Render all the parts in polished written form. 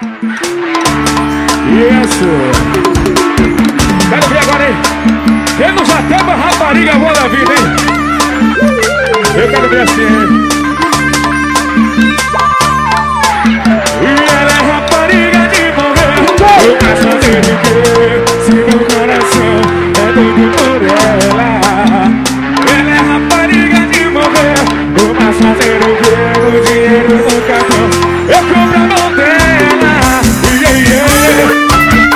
Isso. Quero ver agora, hein? Quem não já tem uma rapariga boa da vida, hein? Eu quero ver assim, hein? E ela é rapariga de morrer. Eu posso fazer o quê? Se meu coração é doido por ela. Ela é rapariga de morrer. Eu posso fazer o quê? O dinheiro no cartão eu compro a mão dela. Yeah, yeah.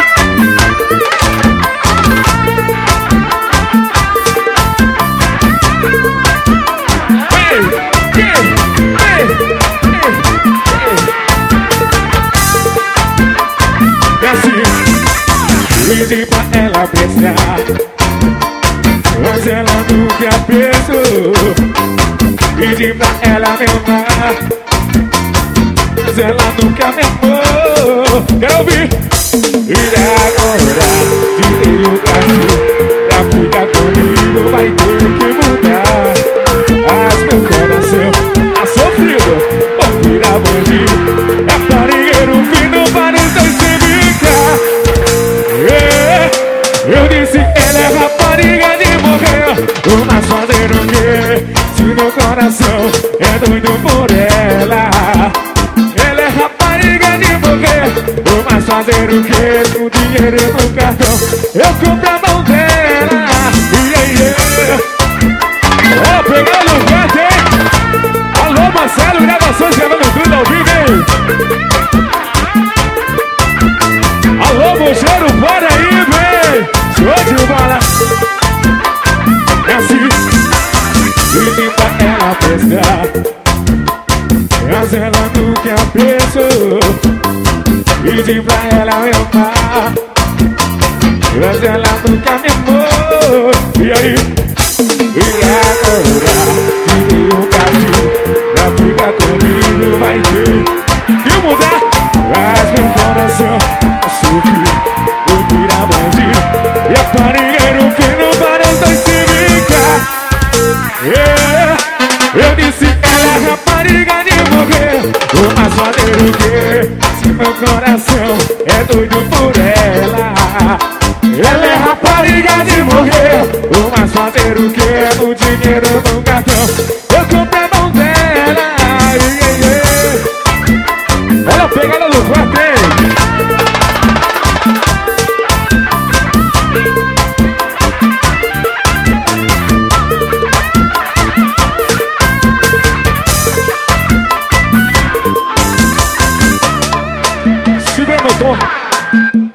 Pedi pra ela prestar, mas ela nunca pensou. Pedi pra ela me amar, mas ela nunca me amou. Quero ouvir. E agora, tirei o braço pra ficar comigo, vai ter que mudar. Mas meu coração tá sofrido por virar bandido. É parigueiro fino para os dois se brincar. Eu disse, ela é rapariga de morrer. Mas fazer o quê? Se meu coração é doido por ela. Ela é rapariga de morrer. Mas fazer o quê? Com dinheiro no cartão eu compro a mão dela. Yeah, yeah. Ó, pegando o gato, hein? Alô, Marcelo, gravações gravando tudo ao vivo, hein? Alô, Mocheiro, bora aí, vem! Show de bola! É assim. Pedi pra ela prestar, mas ela nunca pensou. Pedi pra ela me amar, mas ela nunca me amou. E aí? E agora? Tirei um caminho pra ficar comigo, vai ter que mudar. Mas meu coração sofreu por virar bandido. E a parigueiro fino para os dois se brincar. Eu disse, ela é rapariga de morrer. Mas fazer o quê? Se meu coração é doido por ela. Ela é rapariga de morrer. Mas fazer o quê? O dinheiro no cartão eu comprei a mão dela. Yeah, yeah. Olha a pegada do quarto, hein? Segura meu tom.